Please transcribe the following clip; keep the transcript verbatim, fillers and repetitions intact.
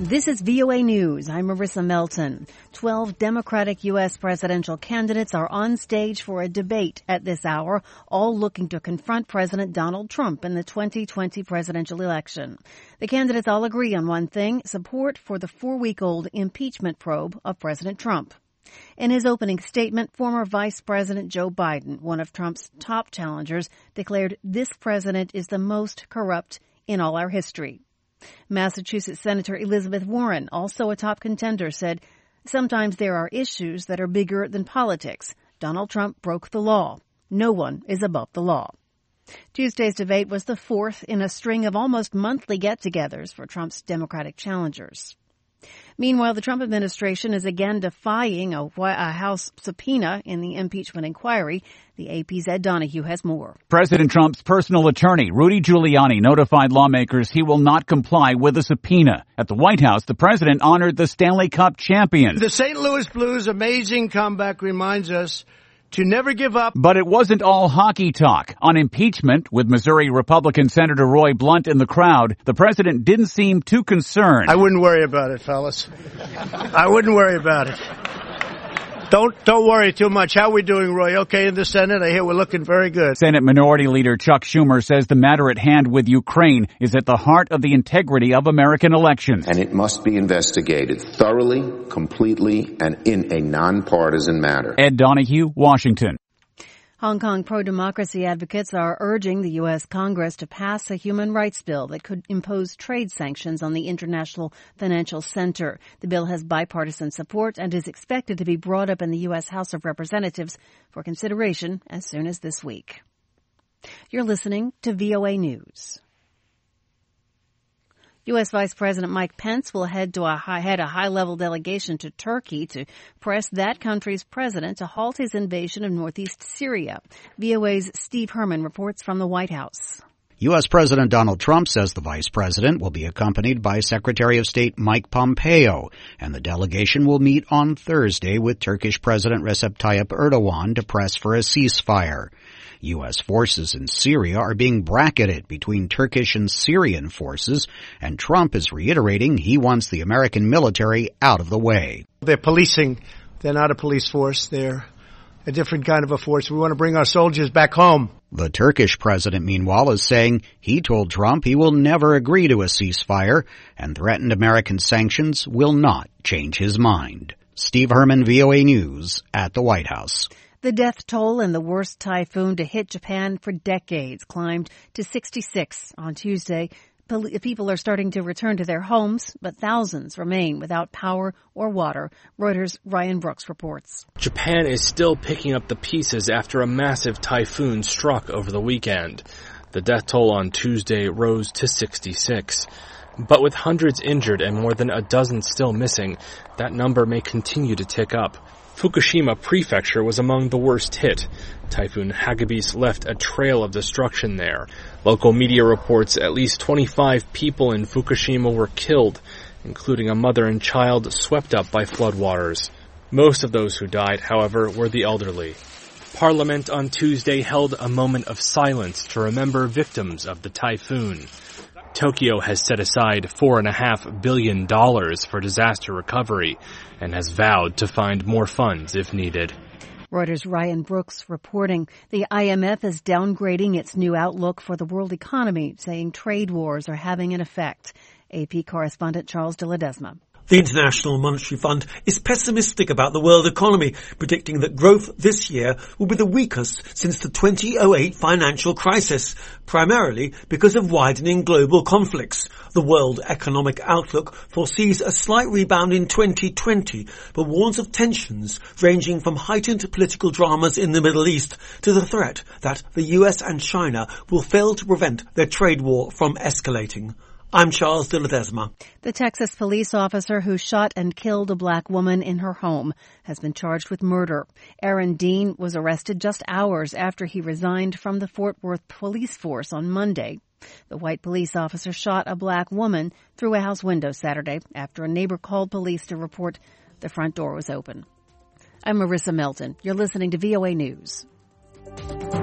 This is V O A News. I'm Marissa Melton. Twelve Democratic U S presidential candidates are on stage for a debate at this hour, all looking to confront President Donald Trump in the twenty twenty presidential election. The candidates all agree on one thing: support for the four-week-old impeachment probe of President Trump. In his opening statement, former Vice President Joe Biden, one of Trump's top challengers, declared this president is the most corrupt in all our history. Massachusetts Senator Elizabeth Warren, also a top contender, said, "Sometimes there are issues that are bigger than politics. Donald Trump broke the law. No one is above the law." Tuesday's debate was the fourth in a string of almost monthly get-togethers for Trump's Democratic challengers. Meanwhile, the Trump administration is again defying a, a House subpoena in the impeachment inquiry. The A P's Ed Donahue has more. President Trump's personal attorney, Rudy Giuliani, notified lawmakers he will not comply with a subpoena. At the White House, the president honored the Stanley Cup champions. The Saint Louis Blues' amazing comeback reminds us to never give up. But it wasn't all hockey talk. On impeachment, with Missouri Republican Senator Roy Blunt in the crowd, the president didn't seem too concerned. I wouldn't worry about it, fellas. I wouldn't worry about it. Don't don't worry too much. How are we doing, Roy? Okay in the Senate? I hear we're looking very good. Senate Minority Leader Chuck Schumer says the matter at hand with Ukraine is at the heart of the integrity of American elections. And it must be investigated thoroughly, completely, and in a nonpartisan manner. Ed Donahue, Washington. Hong Kong pro-democracy advocates are urging the U S Congress to pass a human rights bill that could impose trade sanctions on the International Financial Center. The bill has bipartisan support and is expected to be brought up in the U S House of Representatives for consideration as soon as this week. You're listening to V O A News. U S. Vice President Mike Pence will head to a high, head a high-level delegation to Turkey to press that country's president to halt his invasion of northeast Syria. V O A's Steve Herman reports from the White House. U S. President Donald Trump says the vice president will be accompanied by Secretary of State Mike Pompeo, and the delegation will meet on Thursday with Turkish President Recep Tayyip Erdogan to press for a ceasefire. U S forces in Syria are being bracketed between Turkish and Syrian forces, and Trump is reiterating he wants the American military out of the way. They're policing. They're not a police force. They're a different kind of a force. We want to bring our soldiers back home. The Turkish president, meanwhile, is saying he told Trump he will never agree to a ceasefire, and threatened American sanctions will not change his mind. Steve Herman, V O A News, at the White House. The death toll in the worst typhoon to hit Japan for decades climbed to sixty-six on Tuesday. People are starting to return to their homes, but thousands remain without power or water. Reuters' Ryan Brooks reports. Japan is still picking up the pieces after a massive typhoon struck over the weekend. The death toll on Tuesday rose to sixty-six. But with hundreds injured and more than a dozen still missing, that number may continue to tick up. Fukushima Prefecture was among the worst hit. Typhoon Hagibis left a trail of destruction there. Local media reports at least twenty-five people in Fukushima were killed, including a mother and child swept up by floodwaters. Most of those who died, however, were the elderly. Parliament on Tuesday held a moment of silence to remember victims of the typhoon. Tokyo has set aside four and a half billion dollars for disaster recovery and has vowed to find more funds if needed. Reuters' Ryan Brooks reporting the I M F is downgrading its new outlook for the world economy, saying trade wars are having an effect. A P correspondent Charles de Ledesma. The International Monetary Fund is pessimistic about the world economy, predicting that growth this year will be the weakest since the two thousand eight financial crisis, primarily because of widening global conflicts. The World Economic Outlook foresees a slight rebound in twenty twenty, but warns of tensions ranging from heightened political dramas in the Middle East to the threat that the U S and China will fail to prevent their trade war from escalating. I'm Charles de Ledesma. The Texas police officer who shot and killed a black woman in her home has been charged with murder. Aaron Dean was arrested just hours after he resigned from the Fort Worth police force on Monday. The white police officer shot a black woman through a house window Saturday after a neighbor called police to report the front door was open. I'm Marissa Melton. You're listening to V O A News.